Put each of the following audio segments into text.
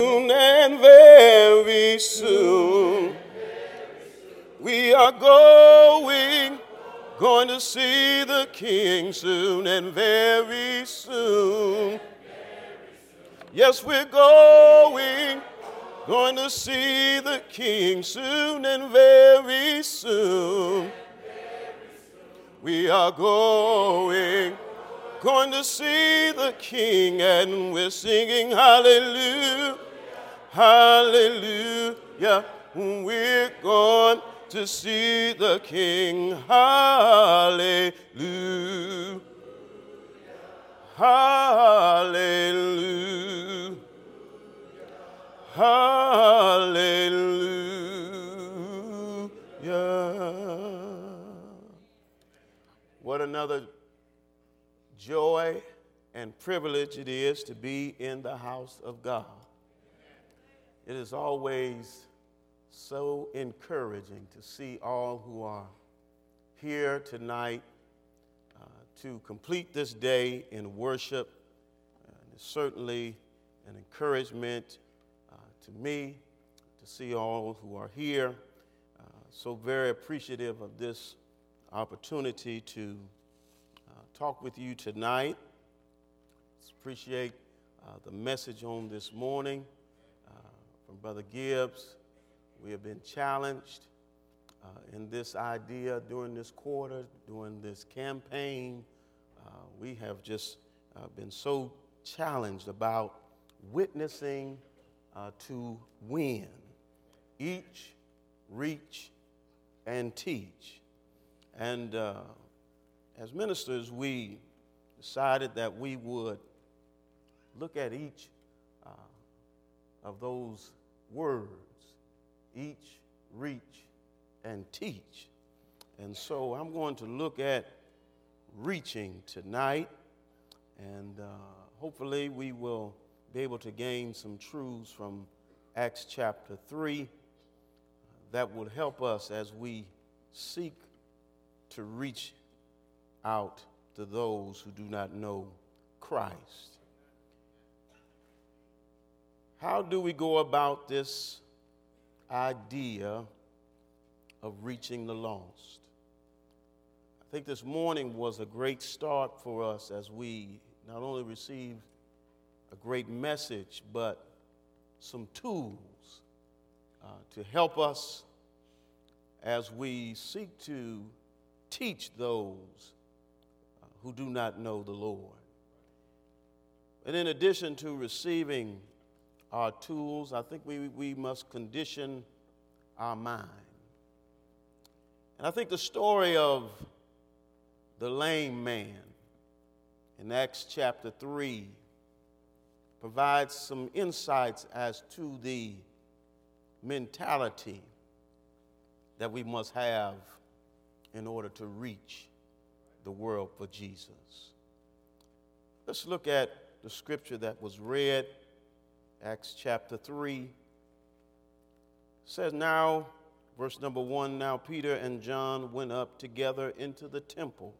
Soon and very soon we are going to see the King soon and very soon. Yes, we're going to see the King soon and very soon. We are going to see the King, and we're singing hallelujah, hallelujah. We're going to see the King, hallelujah, hallelujah, hallelujah. What another joy and privilege it is to be in the house of God. It is always so encouraging to see all who are here tonight to complete this day in worship. It's certainly an encouragement to me to see all who are here. So very appreciative of this opportunity to talk with you tonight. Appreciate the message on this morning from Brother Gibbs. We have been challenged in this idea during this quarter, during this campaign. We have just been so challenged about witnessing to win, each, reach, and teach. And as ministers, we decided that we would look at each of those words, each, reach, and teach. And so I'm going to look at reaching tonight, and hopefully we will be able to gain some truths from Acts chapter 3 that will help us as we seek to reach out to those who do not know Christ. How do we go about this idea of reaching the lost? I think this morning was a great start for us as we not only received a great message, but some tools to help us as we seek to teach those who do not know the Lord. And in addition to receiving our tools, I think we must condition our mind. And I think the story of the lame man in Acts chapter 3 provides some insights as to the mentality that we must have in order to reach the world for Jesus. Let's look at the scripture that was read, Acts chapter 3. It says, now, verse number 1, now Peter and John went up together into the temple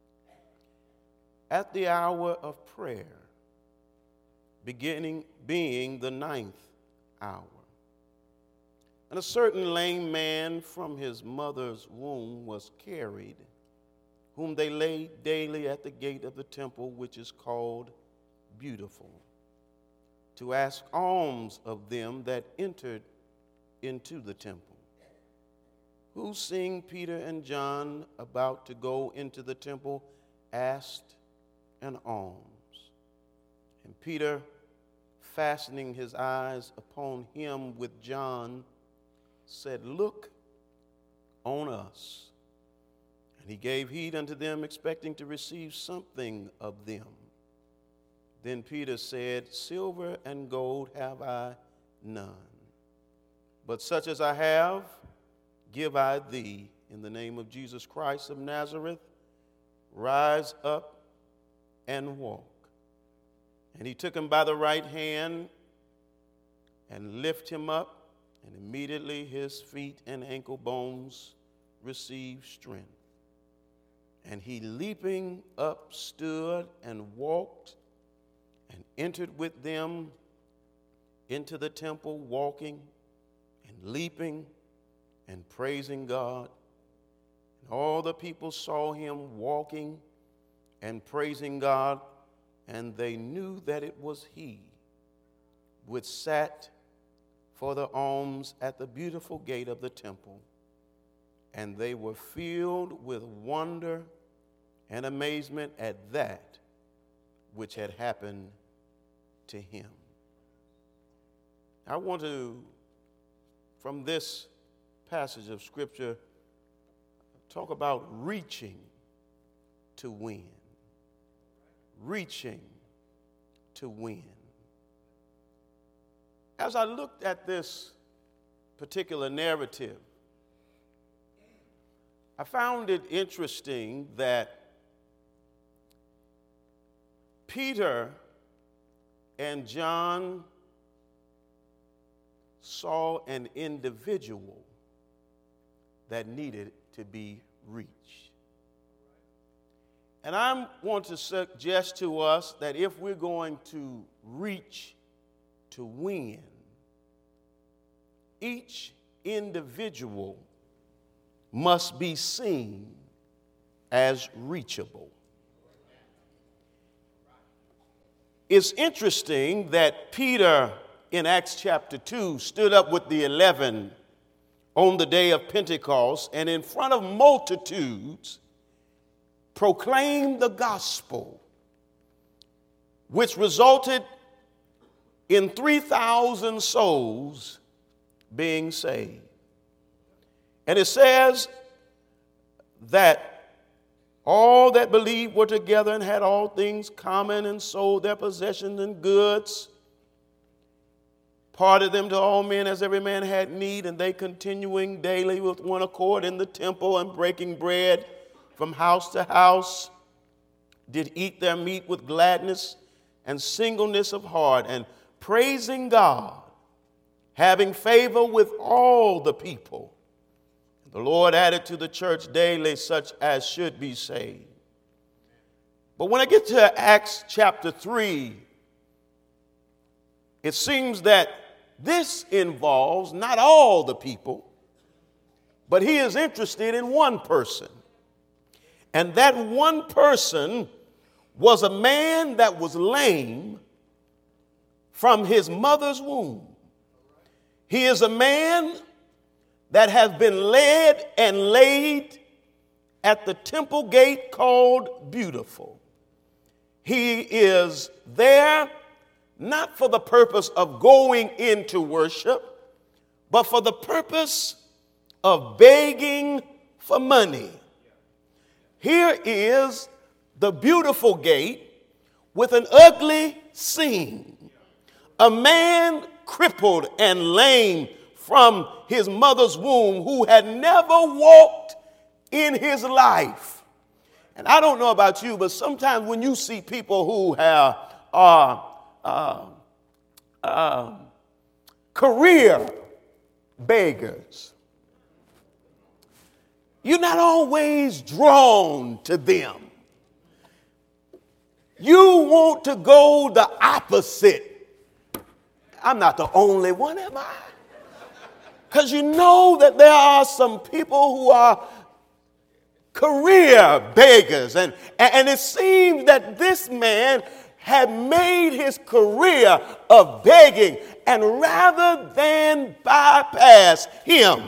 at the hour of prayer, being the 9th hour. And a certain lame man from his mother's womb was carried, whom they laid daily at the gate of the temple, which is called Beautiful, to ask alms of them that entered into the temple. Who, seeing Peter and John about to go into the temple, asked an alms. And Peter, fastening his eyes upon him with John, said, look on us. And he gave heed unto them, expecting to receive something of them. Then Peter said, silver and gold have I none, but such as I have, give I thee. In the name of Jesus Christ of Nazareth, rise up and walk. And he took him by the right hand and lifted him up, and immediately his feet and ankle bones received strength. And he, leaping up, stood and walked and entered with them into the temple, walking and leaping and praising God. And all the people saw him walking and praising God, and they knew that it was he which sat for the alms at the beautiful gate of the temple. And they were filled with wonder and amazement at that which had happened to him. I want to, from this passage of Scripture, talk about reaching to win. Reaching to win. As I looked at this particular narrative, I found it interesting that Peter and John saw an individual that needed to be reached. And I want to suggest to us that if we're going to reach to win, each individual must be seen as reachable. It's interesting that Peter in Acts chapter 2 stood up with the 11 on the day of Pentecost and in front of multitudes proclaimed the gospel, which resulted in 3,000 souls being saved. And it says that all that believed were together and had all things common and sold their possessions and goods, parted them to all men as every man had need, and they continuing daily with one accord in the temple and breaking bread from house to house, did eat their meat with gladness and singleness of heart, and praising God, having favor with all the people. The Lord added to the church daily such as should be saved. But when I get to Acts chapter 3, it seems that this involves not all the people, but he is interested in one person. And that one person was a man that was lame from his mother's womb. He is a man that has been led and laid at the temple gate called Beautiful. He is there not for the purpose of going into worship, but for the purpose of begging for money. Here is the Beautiful gate with an ugly scene. A man crippled and lame from his mother's womb who had never walked in his life. And I don't know about you, but sometimes when you see people who are career beggars, you're not always drawn to them. You want to go the opposite. I'm not the only one, am I? Because you know that there are some people who are career beggars. And it seems that this man had made his career of begging. And rather than bypass him,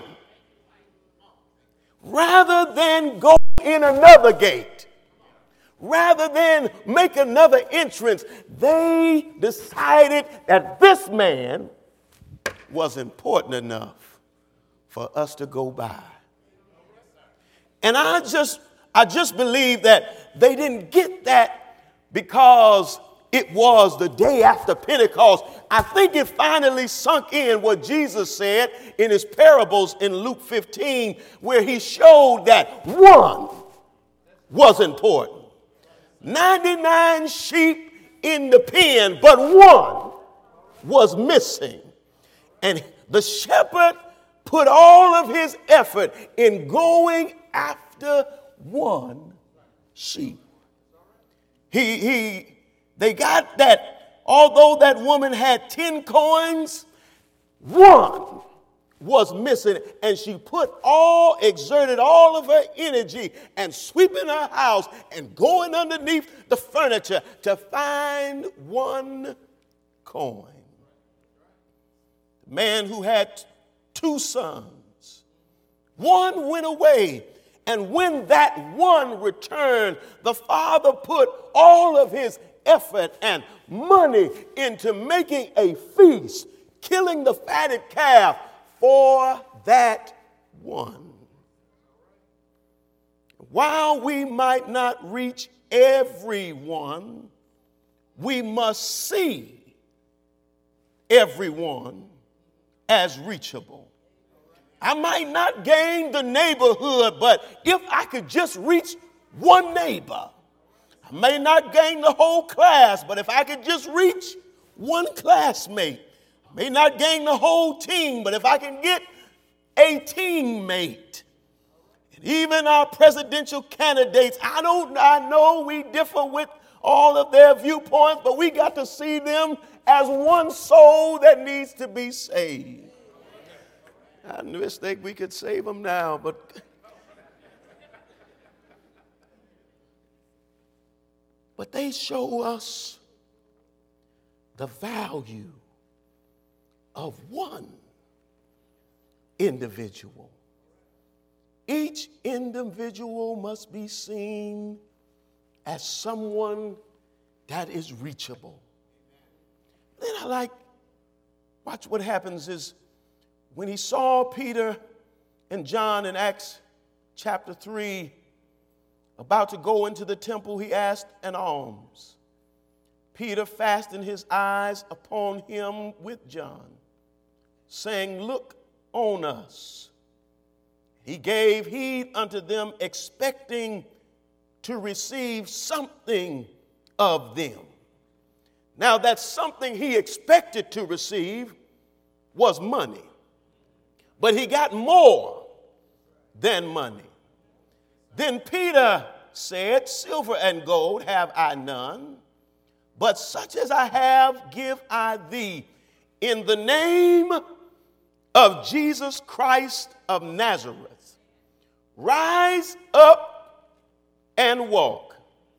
rather than go in another gate, rather than make another entrance, they decided that this man was important enough for us to go by. And I just believe that they didn't get that because it was the day after Pentecost. I think it finally sunk in what Jesus said in his parables in Luke 15, where he showed that one was important. 99 sheep in the pen, but one was missing. And the shepherd put all of his effort in going after one sheep. They got that although that woman had 10 coins, one was missing, and she exerted all of her energy and sweeping her house and going underneath the furniture to find one coin. The man who had 2 sons, one went away, and when that one returned, the father put all of his effort and money into making a feast, killing the fatted calf for that one. While we might not reach everyone, we must see everyone as reachable. I might not gain the neighborhood, but if I could just reach one neighbor, I may not gain the whole class, but if I could just reach one classmate, I may not gain the whole team, but if I can get a teammate. And even our presidential candidates, I know we differ with all of their viewpoints, but we got to see them as one soul that needs to be saved. I just think we could save them now, but they show us the value of one individual. Each individual must be seen as someone that is reachable. Then watch what happens is when he saw Peter and John in Acts chapter 3 about to go into the temple, he asked an alms. Peter fastened his eyes upon him with John, saying, "Look on us." He gave heed unto them, expecting to receive something of them. Now, that something he expected to receive was money. But he got more than money. Then Peter said, "Silver and gold have I none, but such as I have give I thee. In the name of Jesus Christ of Nazareth, rise up and walk."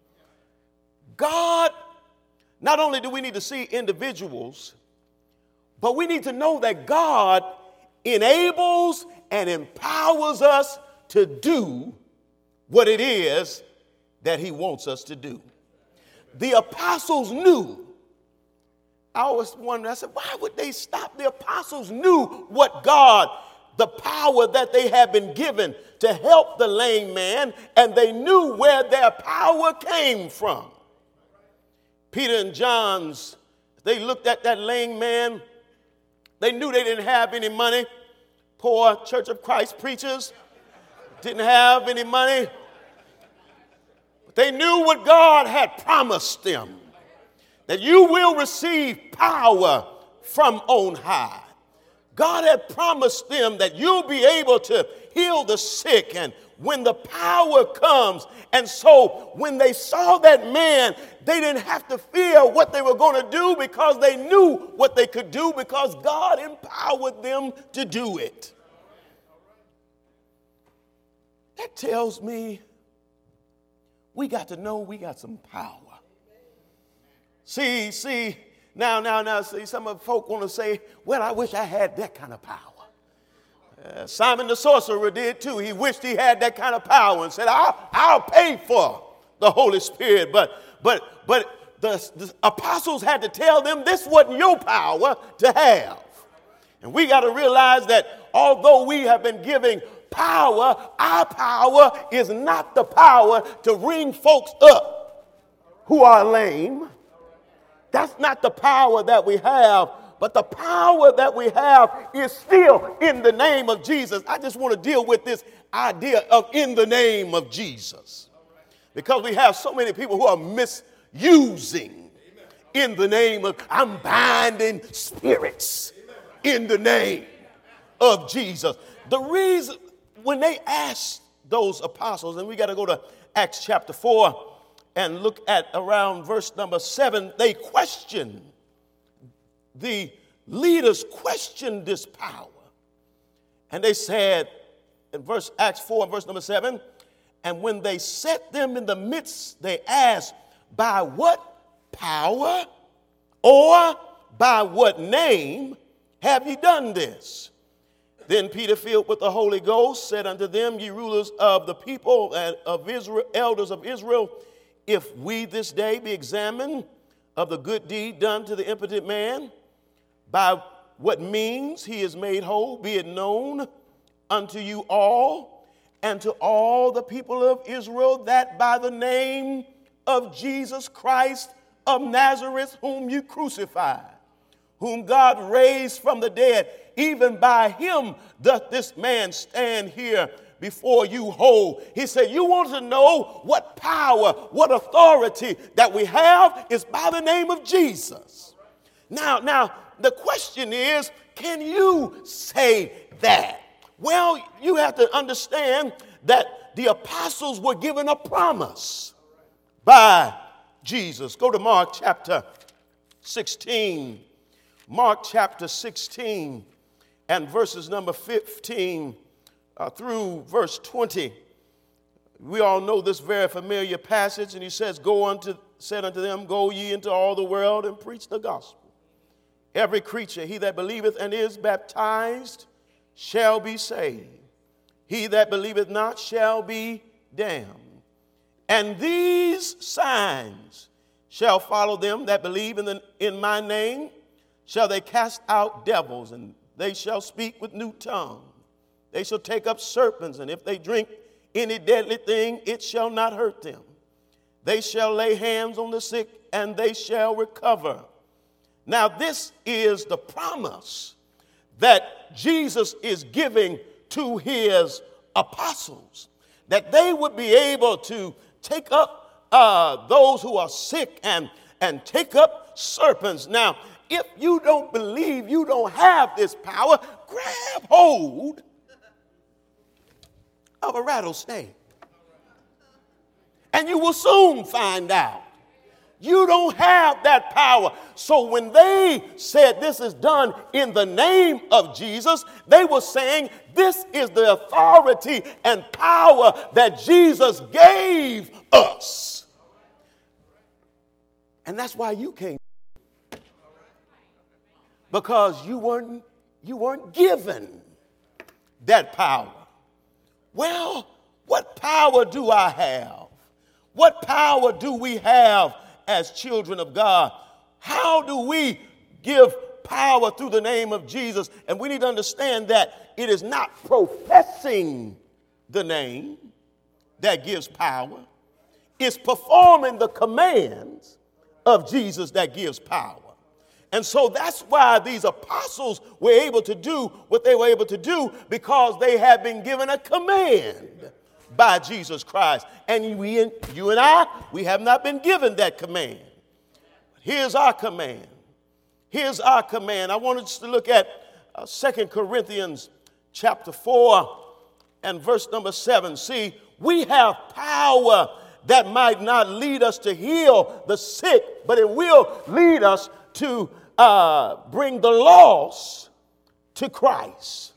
God, not only do we need to see individuals, but we need to know that God enables and empowers us to do what it is that he wants us to do. The apostles knew. I always wondered, I said, why would they stop? The apostles knew what God, the power that they had been given to help the lame man, and they knew where their power came from. Peter and John's, they looked at that lame man. They knew they didn't have any money. Poor Church of Christ preachers didn't have any money. But they knew what God had promised them, that you will receive power from on high. God had promised them that you'll be able to heal the sick and when the power comes. And so when they saw that man, they didn't have to fear what they were going to do because they knew what they could do because God empowered them to do it. That tells me we got to know we got some power. See, now, some of the folk want to say, well, I wish I had that kind of power. Simon the sorcerer did too. He wished he had that kind of power and said, I'll pay for the Holy Spirit. But the apostles had to tell them this wasn't your power to have. And we got to realize that although we have been giving power, our power is not the power to bring folks up who are lame. That's not the power that we have. But the power that we have is still in the name of Jesus. I just want to deal with this idea of in the name of Jesus. Because we have so many people who are misusing in the name of, I'm binding spirits in the name of Jesus. The reason, when they asked those apostles, and we got to go to Acts chapter 4 and look at around verse number 7, they questioned the leaders questioned this power. And they said, in Acts 4 and verse number 7, and when they set them in the midst, they asked, by what power or by what name have ye done this? Then Peter, filled with the Holy Ghost, said unto them, ye rulers of the people and of Israel, elders of Israel, if we this day be examined of the good deed done to the impotent man, by what means he is made whole, be it known unto you all and to all the people of Israel, that by the name of Jesus Christ of Nazareth, whom you crucified, whom God raised from the dead, even by him doth this man stand here before you whole. He said, you want to know what power, what authority that we have is by the name of Jesus. Now, the question is, can you say that? Well, you have to understand that the apostles were given a promise by Jesus. Go to Mark chapter 16. Mark chapter 16 and verses number 15 through verse 20. We all know this very familiar passage, and he says, said unto them, go ye into all the world and preach the gospel. Every creature, he that believeth and is baptized, shall be saved. He that believeth not shall be damned. And these signs shall follow them that believe in my name. Shall they cast out devils, and they shall speak with new tongues. They shall take up serpents, and if they drink any deadly thing, it shall not hurt them. They shall lay hands on the sick, and they shall recover. Now, this is the promise that Jesus is giving to his apostles, that they would be able to take up those who are sick and take up serpents. Now, if you don't believe you don't have this power, grab hold of a rattlesnake, and you will soon find out you don't have that power. So when they said this is done in the name of Jesus, they were saying this is the authority and power that Jesus gave us. And that's why you can't. Because you weren't given that power. Well, what power do I have? What power do we have as children of God? How do we give power through the name of Jesus? And we need to understand that it is not professing the name that gives power. It's performing the commands of Jesus that gives power. And so that's why these apostles were able to do what they were able to do, because they had been given a command by Jesus Christ. And you and I, we have not been given that command. Here's our command. Here's our command. I want us to look at 2 Corinthians chapter 4 and verse number 7. See, we have power that might not lead us to heal the sick, but it will lead us to bring the lost to Christ.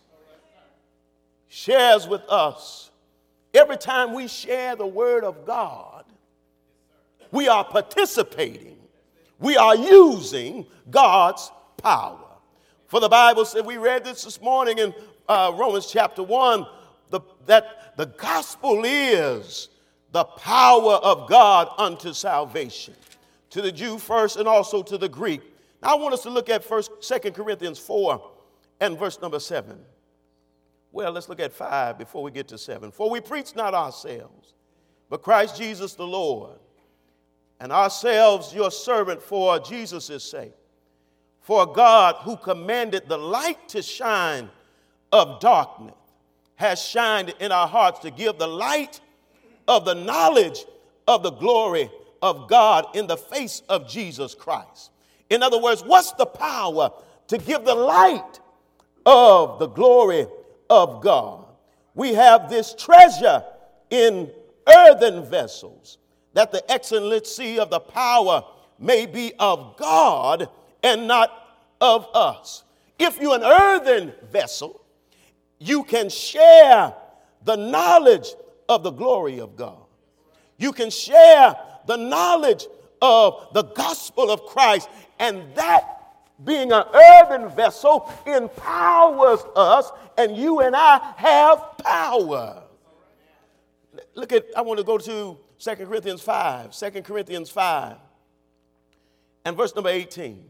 Shares with us. Every time we share the word of God, we are participating. We are using God's power. For the Bible said, we read this morning in Romans chapter 1, that the gospel is the power of God unto salvation, to the Jew first and also to the Greek. Now I want us to look at 2 Corinthians 4 and verse number 7. Well, let's look at 5 before we get to 7. For we preach not ourselves, but Christ Jesus the Lord, and ourselves your servant for Jesus' sake. For God, who commanded the light to shine of darkness, has shined in our hearts to give the light of the knowledge of the glory of God in the face of Jesus Christ. In other words, what's the power to give the light of the glory of God? We have this treasure in earthen vessels, that the excellency of the power may be of God and not of us. If you're an earthen vessel, you can share the knowledge of the glory of God. You can share the knowledge of the gospel of Christ, and that being an earthen vessel empowers us, and you and I have power. Look at, I want to go to 2 Corinthians 5, 2 Corinthians 5, and verse number 18.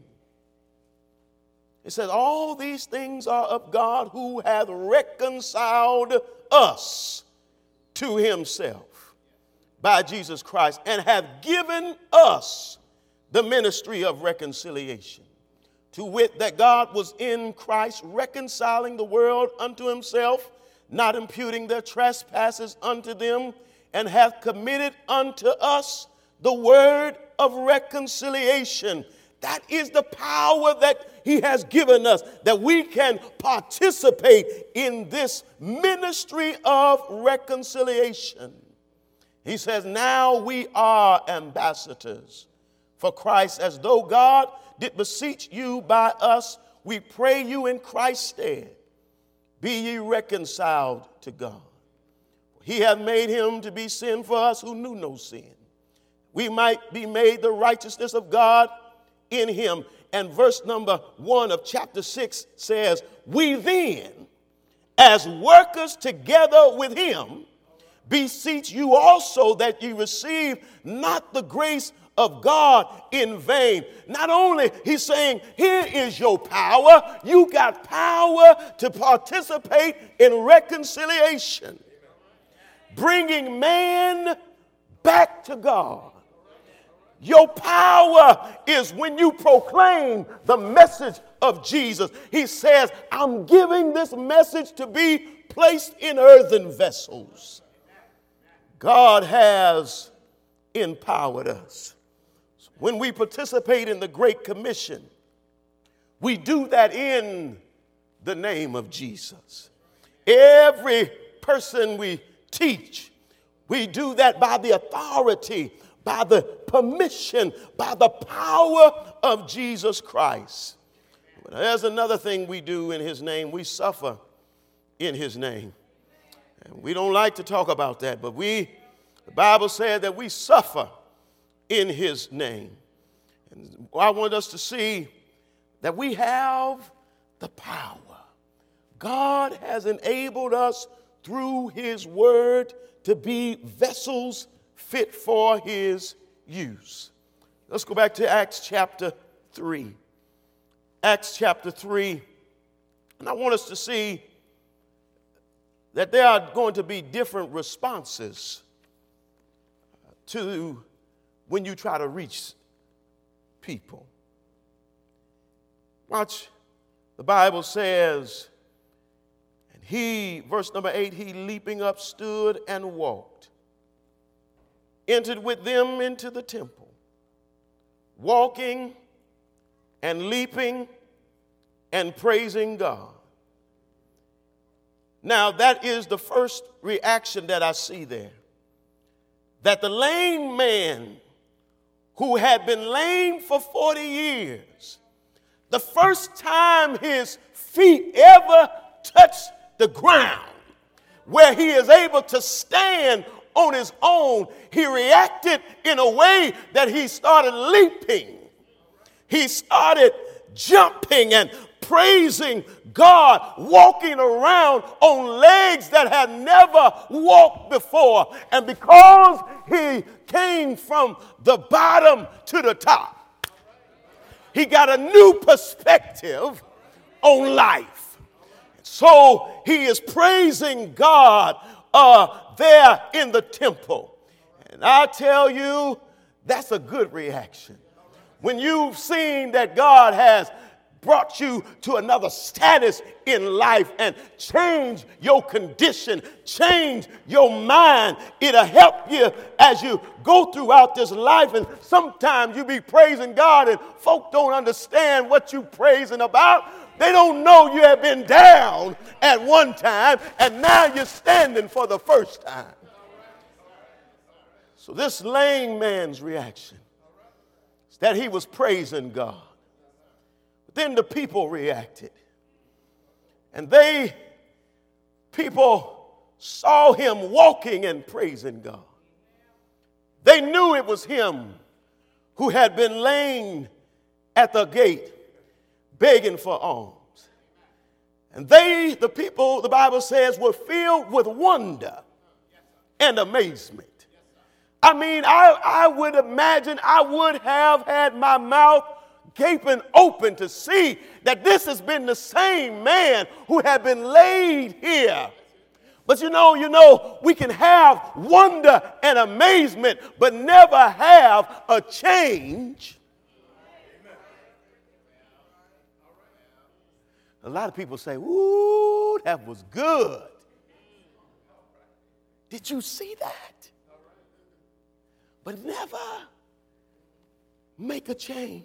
It says, all these things are of God, who hath reconciled us to himself by Jesus Christ, and hath given us the ministry of reconciliation. To wit, that God was in Christ reconciling the world unto himself, not imputing their trespasses unto them, and hath committed unto us the word of reconciliation. That is the power that he has given us, that we can participate in this ministry of reconciliation. He says, now we are ambassadors for Christ, as though God did beseech you by us. We pray you in Christ's stead, be ye reconciled to God. He hath made him to be sin for us who knew no sin. We might be made the righteousness of God in him. And verse number 1 of chapter 6 says, we then, as workers together with him, beseech you also that ye receive not the grace of God in vain. Not only, he's saying, here is your power. You got power to participate in reconciliation, bringing man back to God. Your power is when you proclaim the message of Jesus. He says, I'm giving this message to be placed in earthen vessels. God has empowered us. When we participate in the Great Commission, we do that in the name of Jesus. Every person we teach, we do that by the authority, by the permission, by the power of Jesus Christ. But there's another thing we do in his name. We suffer in his name. And we don't like to talk about that, but the Bible said that we suffer in his name. And I want us to see that we have the power. God has enabled us through his word to be vessels fit for his use. Let's go back to Acts chapter 3. Acts chapter 3. And I want us to see that there are going to be different responses to when you try to reach people. Watch, the Bible says, and he, verse number 8, he leaping up stood and walked, entered with them into the temple, walking and leaping and praising God. Now that is the first reaction that I see there. That the lame man who had been lame for 40 years, the first time his feet ever touched the ground, where he is able to stand on his own, he reacted in a way that he started leaping. He started jumping and praising God, walking around on legs that had never walked before. And because he came from the bottom to the top, he got a new perspective on life. So he is praising God there in the temple. And I tell you, that's a good reaction. When you've seen that God has brought you to another status in life and change your condition, change your mind, it'll help you as you go throughout this life. And sometimes you be praising God and folk don't understand what you praising about. They don't know you have been down at one time and now you're standing for the first time. So this lame man's reaction is that he was praising God. Then the people reacted. And people saw him walking and praising God. They knew it was him who had been laying at the gate begging for alms. And the people, the Bible says, were filled with wonder and amazement. I mean, I would imagine I would have had my mouth gaping open to see that this has been the same man who had been laid here. But you know, we can have wonder and amazement, but never have a change. A lot of people say, ooh, that was good. Did you see that? But never make a change.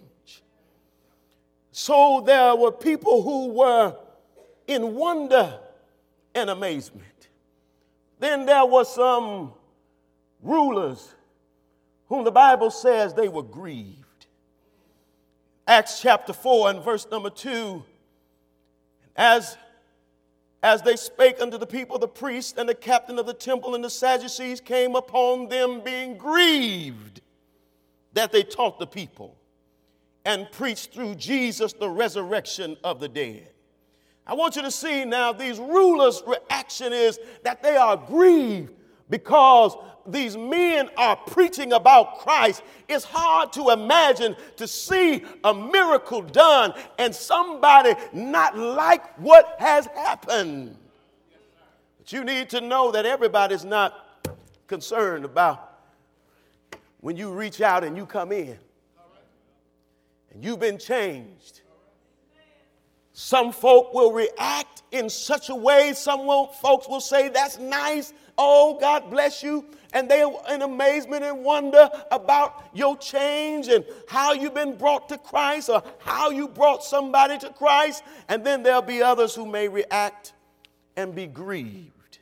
So there were people who were in wonder and amazement. Then there were some rulers whom the Bible says they were grieved. Acts chapter 4 and verse number 2. As they spake unto the people, the priest and the captain of the temple and the Sadducees came upon them being grieved that they taught the people and preached through Jesus the resurrection of the dead. I want you to see now these rulers' reaction is that they are grieved because these men are preaching about Christ. It's hard to imagine to see a miracle done and somebody not like what has happened. But you need to know that everybody's not concerned about when you reach out and you come in and you've been changed. Some folk will react in such a way, folks will say, that's nice. Oh, God bless you. And they're in amazement and wonder about your change and how you've been brought to Christ or how you brought somebody to Christ. And then there'll be others who may react and be grieved.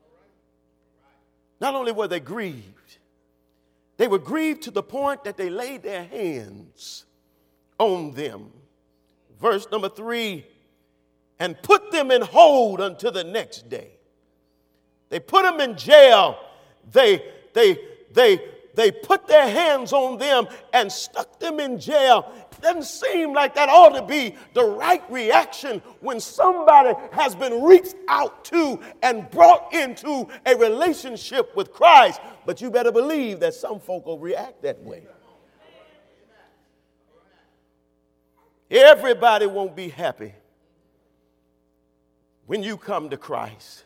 Not only were they grieved, they were grieved to the point that they laid their hands on them. Verse number 3, and put them in hold until the next day. They put them in jail. They put their hands on them and stuck them in jail. It doesn't seem like that ought to be the right reaction when somebody has been reached out to and brought into a relationship with Christ. But you better believe that some folk will react that way. Everybody won't be happy when you come to Christ.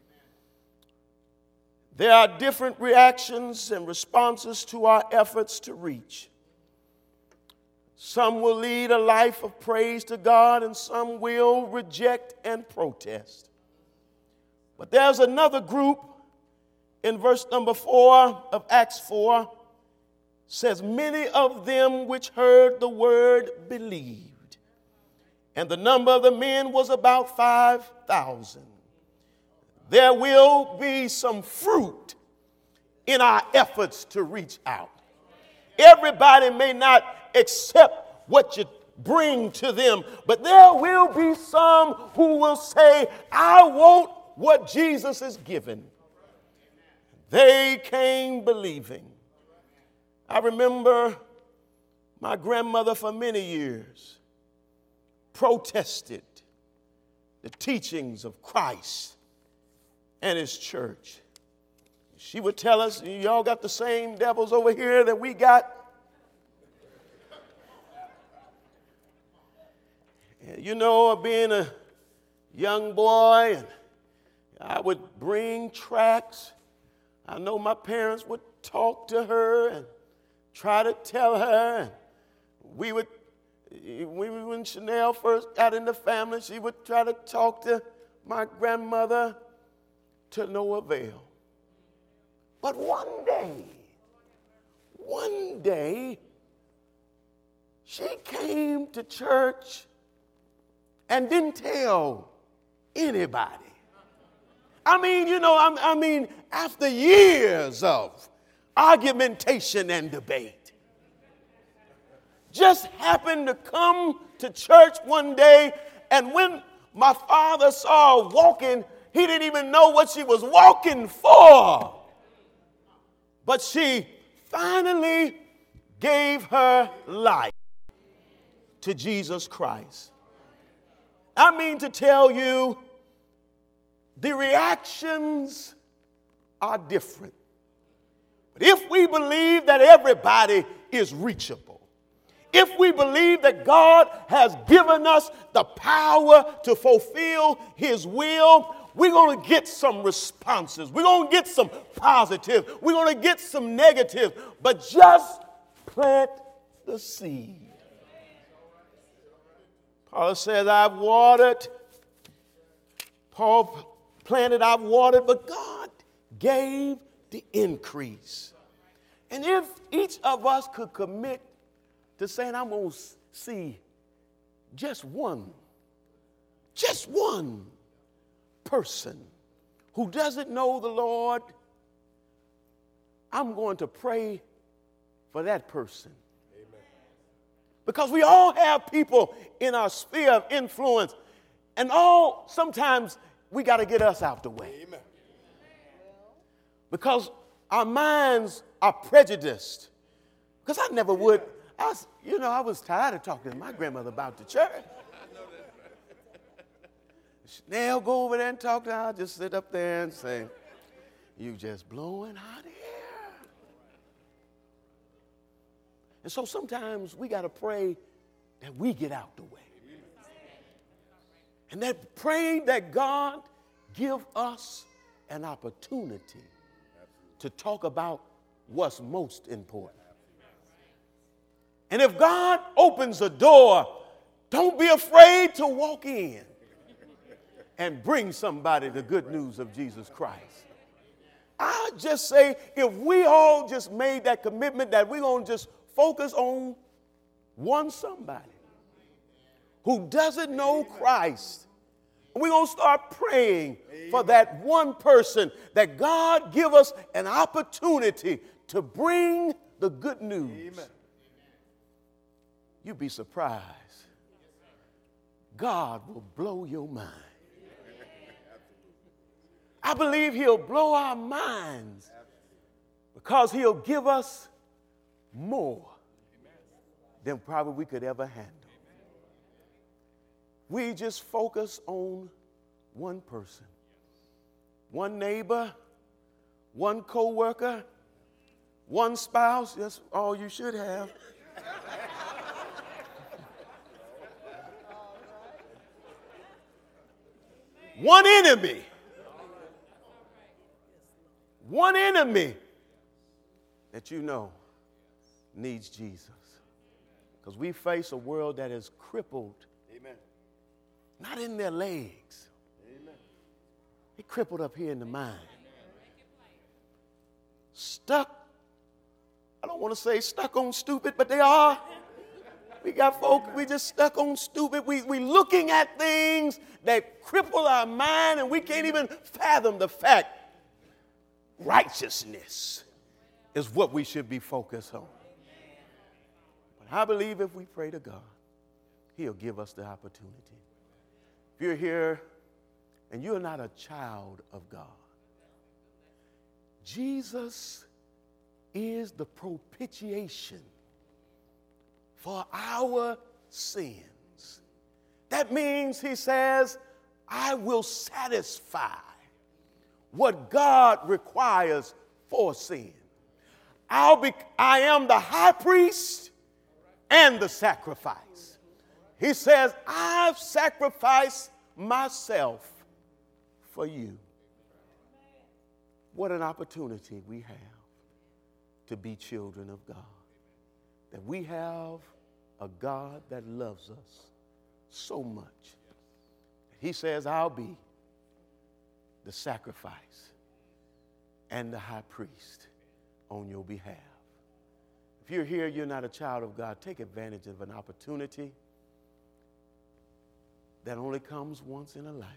There are different reactions and responses to our efforts to reach. Some will lead a life of praise to God, and some will reject and protest. But there's another group in verse number 4 of Acts 4, says, many of them which heard the word believed, and the number of the men was about 5,000. There will be some fruit in our efforts to reach out. Everybody may not accept what you bring to them, but there will be some who will say, I want what Jesus is given. They came believing. I remember my grandmother for many years protested the teachings of Christ and his church. She would tell us, y'all got the same devils over here that we got. And you know, being a young boy, and I would bring tracts. I know my parents would talk to her and try to tell her. And when Chanel first got in the family, she would try to talk to my grandmother to no avail. But one day, she came to church and didn't tell anybody. I mean, after years of argumentation and debate, just happened to come to church one day, and when my father saw her walking, he didn't even know what she was walking for. But she finally gave her life to Jesus Christ. I mean to tell you, the reactions are different. But if we believe that everybody is reachable, if we believe that God has given us the power to fulfill his will, we're going to get some responses. We're going to get some positive. We're going to get some negative. But just plant the seed. Paul says, I've watered. Paul planted, I've watered, but God gave the increase. And if each of us could commit to saying, I'm going to see just one person who doesn't know the Lord, I'm going to pray for that person. Amen. Because we all have people in our sphere of influence, and sometimes we got to get us out the way. Amen. Because our minds are prejudiced. Because I never would, I was tired of talking to my grandmother about the church. They'll go over there and talk to her. I'll just sit up there and say, you just blowing hot air. And so sometimes we got to pray that we get out the way. And that praying that God give us an opportunity to talk about what's most important. And if God opens a door, don't be afraid to walk in and bring somebody the good news of Jesus Christ. I just say, if we all just made that commitment that we're going to just focus on one somebody who doesn't know Christ, we're going to start praying for that one person, that God give us an opportunity to bring the good news. Amen. You'd be surprised. God will blow your mind. I believe he'll blow our minds because he'll give us more than probably we could ever handle. We just focus on one person, one neighbor, one co-worker, one spouse. That's all you should have. One enemy. One enemy that you know needs Jesus. Because we face a world that is crippled. Amen. Not in their legs. Amen. They're crippled up here in the mind. Stuck. I don't want to say stuck on stupid, but they are. We got folk, we just stuck on stupid. We looking at things that cripple our mind, and we can't even fathom the fact righteousness is what we should be focused on. But I believe if we pray to God, he'll give us the opportunity. If you're here and you're not a child of God, Jesus is the propitiation for our sins. That means he says, I will satisfy what God requires for sin. I am the high priest and the sacrifice. He says, I've sacrificed myself for you. What an opportunity we have to be children of God. That we have a God that loves us so much. He says, I'll be the sacrifice and the high priest on your behalf. If you're here, you're not a child of God, take advantage of an opportunity that only comes once in a lifetime.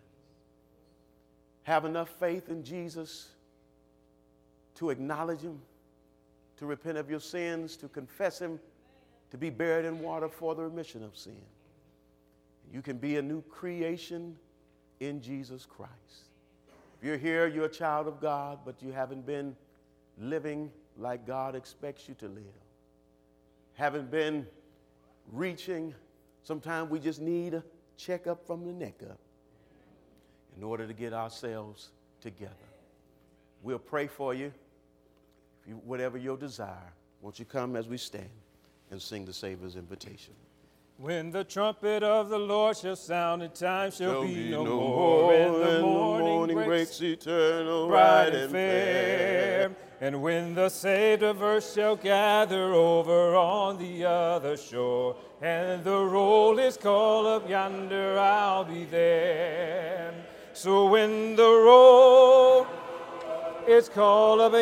Have enough faith in Jesus to acknowledge him, to repent of your sins, to confess him, to be buried in water for the remission of sin. You can be a new creation in Jesus Christ. If you're here, you're a child of God, but you haven't been living like God expects you to live. Haven't been reaching. Sometimes we just need a checkup from the neck up in order to get ourselves together. We'll pray for you. Whatever your desire, won't you come as we stand and sing the Savior's invitation? When the trumpet of the Lord shall sound, and time shall be no more, and the morning breaks eternal, bright and fair. And when the saved of earth shall gather over on the other shore, and the roll is called up yonder, I'll be there. So when the roll is called up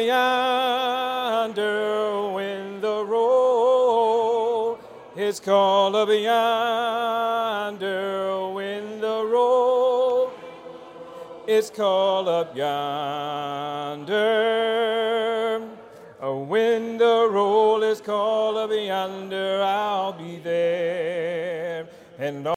yonder, when the roll is called up yonder, when the roll is called up yonder, when the roll is called up yonder, I'll be there. And